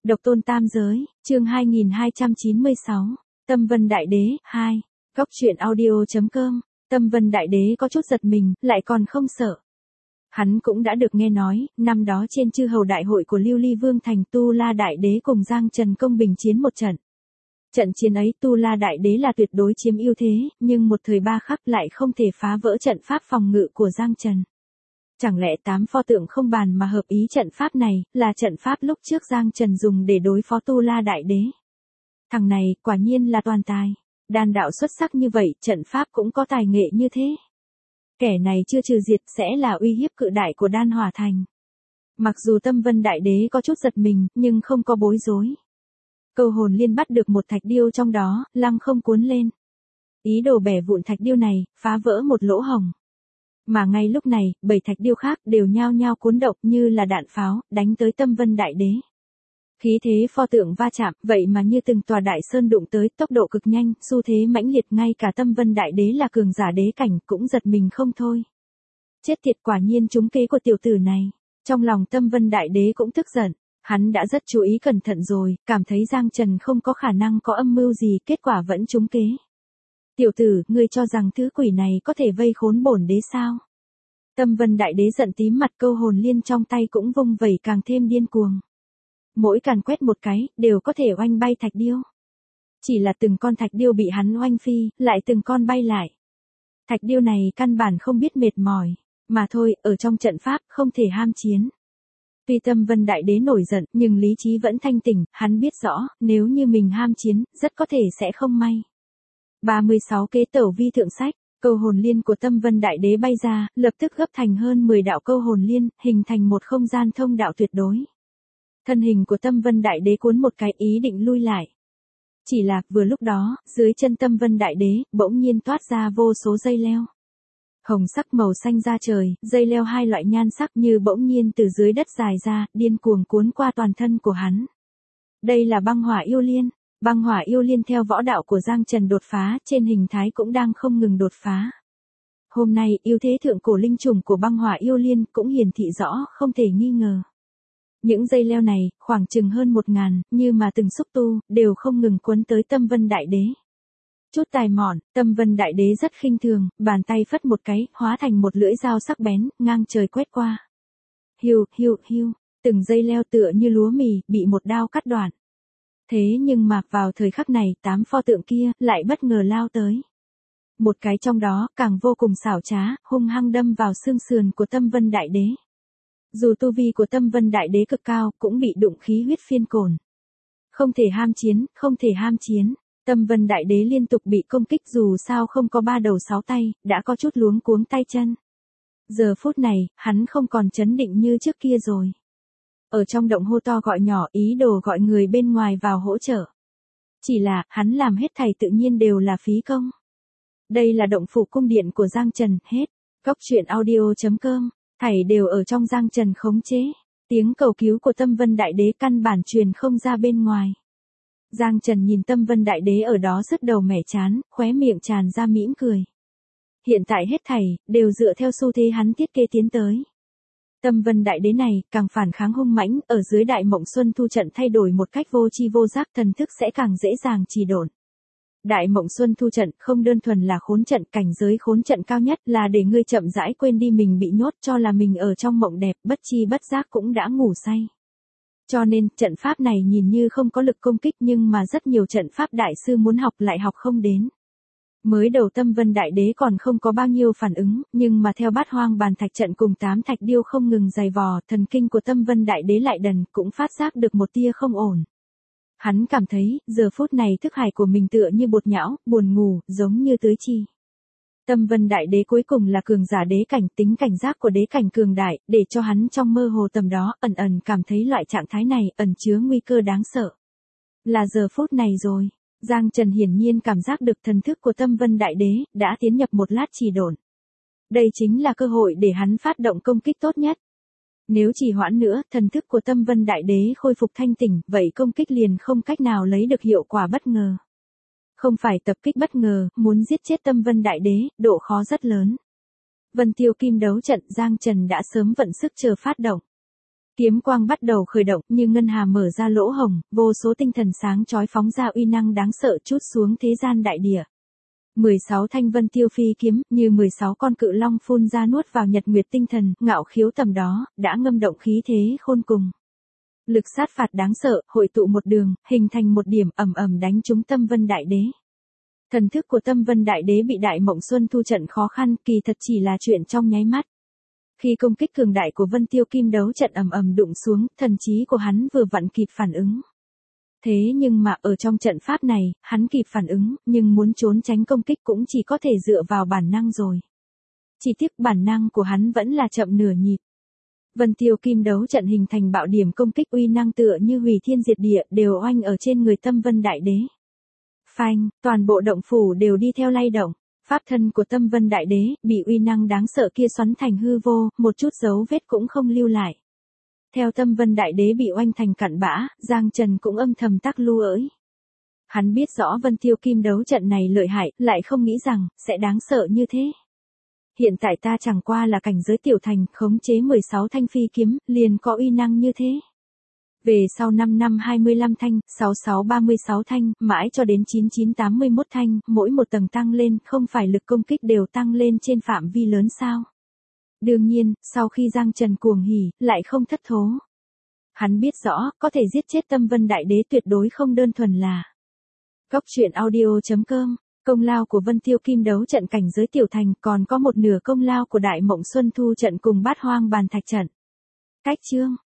Độc tôn tam giới, chương 2296, Tâm Vân Đại Đế, 2, Góc truyện audio.com, Tâm Vân Đại Đế có chút giật mình, lại còn không sợ. Hắn cũng đã được nghe nói, năm đó trên chư hầu đại hội của Lưu Ly Vương thành Tu La Đại Đế cùng Giang Trần công bình chiến một trận. Trận chiến ấy Tu La Đại Đế là tuyệt đối chiếm ưu thế, nhưng một thời ba khắc lại không thể phá vỡ trận pháp phòng ngự của Giang Trần. Chẳng lẽ 8 pho tượng không bàn mà hợp ý trận pháp này, là trận pháp lúc trước Giang Trần dùng để đối phó Tu La Đại Đế. Thằng này, quả nhiên là toàn tài. Đan đạo xuất sắc như vậy, trận pháp cũng có tài nghệ như thế. Kẻ này chưa trừ diệt sẽ là uy hiếp cự đại của Đan Hỏa Thành. Mặc dù Tâm Vân Đại Đế có chút giật mình, nhưng không có bối rối. Câu hồn liên bắt được một thạch điêu trong đó, lăng không cuốn lên. Ý đồ bẻ vụn thạch điêu này, phá vỡ một lỗ hổng. Mà ngay lúc này, 7 thạch điêu khác đều nhao nhao cuốn động như là đạn pháo, đánh tới Tâm Vân Đại Đế. Khí thế pho tượng va chạm, vậy mà như từng tòa đại sơn đụng tới, tốc độ cực nhanh, xu thế mãnh liệt, ngay cả Tâm Vân Đại Đế là cường giả đế cảnh cũng giật mình không thôi. Chết tiệt, quả nhiên trúng kế của tiểu tử này. Trong lòng Tâm Vân Đại Đế cũng tức giận, hắn đã rất chú ý cẩn thận rồi, cảm thấy Giang Trần không có khả năng có âm mưu gì, kết quả vẫn trúng kế. Tiểu tử, ngươi cho rằng thứ quỷ này có thể vây khốn bổn đế sao? Tâm Vân Đại Đế giận tím mặt, câu hồn liên trong tay cũng vung vẩy càng thêm điên cuồng. Mỗi càn quét một cái, đều có thể oanh bay thạch điêu. Chỉ là từng con thạch điêu bị hắn oanh phi, lại từng con bay lại. Thạch điêu này căn bản không biết mệt mỏi, mà thôi, ở trong trận pháp, không thể ham chiến. Tuy Tâm Vân Đại Đế nổi giận, nhưng lý trí vẫn thanh tỉnh, hắn biết rõ, nếu như mình ham chiến, rất có thể sẽ không may. 36 kế tẩu vi thượng sách, câu hồn liên của Tâm Vân Đại Đế bay ra, lập tức gấp thành hơn 10 đạo câu hồn liên, hình thành một không gian thông đạo tuyệt đối. Thân hình của Tâm Vân Đại Đế cuốn một cái ý định lui lại. Chỉ là, vừa lúc đó, dưới chân Tâm Vân Đại Đế, bỗng nhiên toát ra vô số dây leo. Hồng sắc màu xanh ra trời, dây leo hai loại nhan sắc như bỗng nhiên từ dưới đất dài ra, điên cuồng cuốn qua toàn thân của hắn. Đây là băng hỏa yêu liên. Băng hỏa yêu liên theo võ đạo của Giang Trần đột phá, trên hình thái cũng đang không ngừng đột phá. Hôm nay, ưu thế thượng cổ linh trùng của băng hỏa yêu liên cũng hiển thị rõ, không thể nghi ngờ. Những dây leo này, khoảng chừng hơn 1000, như mà từng xúc tu, đều không ngừng quấn tới Tâm Vân Đại Đế. Chút tài mọn, Tâm Vân Đại Đế rất khinh thường, bàn tay phất một cái, hóa thành một lưỡi dao sắc bén, ngang trời quét qua. Hiu, hiu, hiu, từng dây leo tựa như lúa mì, bị một đao cắt đoạn. Thế nhưng mà, vào thời khắc này, 8 pho tượng kia, lại bất ngờ lao tới. Một cái trong đó, càng vô cùng xảo trá, hung hăng đâm vào xương sườn của Tâm Vân Đại Đế. Dù tu vi của Tâm Vân Đại Đế cực cao, cũng bị đụng khí huyết phiên cồn. Không thể ham chiến, không thể ham chiến. Tâm Vân Đại Đế liên tục bị công kích, dù sao không có 3 đầu 6 tay, đã có chút luống cuống tay chân. Giờ phút này, hắn không còn chấn định như trước kia rồi. Ở trong động hô to gọi nhỏ, ý đồ gọi người bên ngoài vào hỗ trợ. Chỉ là, hắn làm hết thảy tự nhiên đều là phí công. Đây là động phủ cung điện của Giang Trần, hết. Góc truyện audio.com, thảy đều ở trong Giang Trần khống chế. Tiếng cầu cứu của Tâm Vân Đại Đế căn bản truyền không ra bên ngoài. Giang Trần nhìn Tâm Vân Đại Đế ở đó sứt đầu mẻ chán, khóe miệng tràn ra mỉm cười. Hiện tại hết thảy, đều dựa theo xu thế hắn thiết kế tiến tới. Tâm Vân Đại Đế này, càng phản kháng hung mãnh, ở dưới Đại Mộng Xuân Thu trận thay đổi một cách vô tri vô giác, thần thức sẽ càng dễ dàng trì độn. Đại Mộng Xuân Thu trận không đơn thuần là khốn trận, cảnh giới khốn trận cao nhất là để ngươi chậm rãi quên đi mình bị nhốt, cho là mình ở trong mộng đẹp, bất chi bất giác cũng đã ngủ say. Cho nên, trận pháp này nhìn như không có lực công kích, nhưng mà rất nhiều trận pháp đại sư muốn học lại học không đến. Mới đầu Tâm Vân Đại Đế còn không có bao nhiêu phản ứng, nhưng mà theo Bát Hoang Bàn Thạch trận cùng 8 thạch điêu không ngừng dày vò, thần kinh của Tâm Vân Đại Đế lại đần, cũng phát giác được một tia không ổn. Hắn cảm thấy, giờ phút này thức hải của mình tựa như bột nhão, buồn ngủ, giống như tưới chi. Tâm Vân Đại Đế cuối cùng là cường giả đế cảnh, tính cảnh giác của đế cảnh cường đại, để cho hắn trong mơ hồ tầm đó, ẩn ẩn cảm thấy loại trạng thái này, ẩn chứa nguy cơ đáng sợ. Là giờ phút này rồi. Giang Trần hiển nhiên cảm giác được thần thức của Tâm Vân Đại Đế, đã tiến nhập một lát trì độn. Đây chính là cơ hội để hắn phát động công kích tốt nhất. Nếu trì hoãn nữa, thần thức của Tâm Vân Đại Đế khôi phục thanh tỉnh, vậy công kích liền không cách nào lấy được hiệu quả bất ngờ. Không phải tập kích bất ngờ, muốn giết chết Tâm Vân Đại Đế, độ khó rất lớn. Vân Tiêu Kim đấu trận Giang Trần đã sớm vận sức chờ phát động. Kiếm quang bắt đầu khởi động, như ngân hà mở ra lỗ hồng, vô số tinh thần sáng chói phóng ra uy năng đáng sợ trút xuống thế gian đại địa. 16 thanh vân tiêu phi kiếm, như 16 con cự long phun ra nuốt vào nhật nguyệt tinh thần, ngạo khiếu tầm đó, đã ngâm động khí thế khôn cùng. Lực sát phạt đáng sợ, hội tụ một đường, hình thành một điểm ầm ầm đánh trúng Tâm Vân Đại Đế. Thần thức của Tâm Vân Đại Đế bị Đại Mộng Xuân thu trận khó khăn, kỳ thật chỉ là chuyện trong nháy mắt. Khi công kích cường đại của Vân Tiêu Kim đấu trận ầm ầm đụng xuống, thần trí của hắn vừa vặn kịp phản ứng. Thế nhưng mà ở trong trận pháp này, hắn kịp phản ứng, nhưng muốn trốn tránh công kích cũng chỉ có thể dựa vào bản năng rồi. Chỉ tiếc bản năng của hắn vẫn là chậm nửa nhịp. Vân Tiêu Kim đấu trận hình thành bạo điểm công kích uy năng tựa như hủy thiên diệt địa đều oanh ở trên người Tâm Vân Đại Đế. Phanh, toàn bộ động phủ đều đi theo lay động. Pháp thân của Tâm Vân Đại Đế bị uy năng đáng sợ kia xoắn thành hư vô, một chút dấu vết cũng không lưu lại. Theo Tâm Vân Đại Đế bị oanh thành cặn bã, Giang Trần cũng âm thầm tắc lu ỡi. Hắn biết rõ Vân Tiêu Kim đấu trận này lợi hại, lại không nghĩ rằng sẽ đáng sợ như thế. Hiện tại ta chẳng qua là cảnh giới tiểu thành, khống chế 16 thanh phi kiếm, liền có uy năng như thế. Về sau 5 năm 25 thanh, 66 36 thanh, mãi cho đến 99 81 thanh, mỗi một tầng tăng lên, không phải lực công kích đều tăng lên trên phạm vi lớn sao? Đương nhiên, sau khi Giang Trần cuồng hỉ, lại không thất thố. Hắn biết rõ, có thể giết chết Tâm Vân Đại Đế tuyệt đối không đơn thuần là. Góc truyện audio.com, công lao của Vân Tiêu Kim đấu trận cảnh giới tiểu thành, còn có một nửa công lao của Đại Mộng Xuân thu trận cùng Bát Hoang bàn thạch trận. Cách chương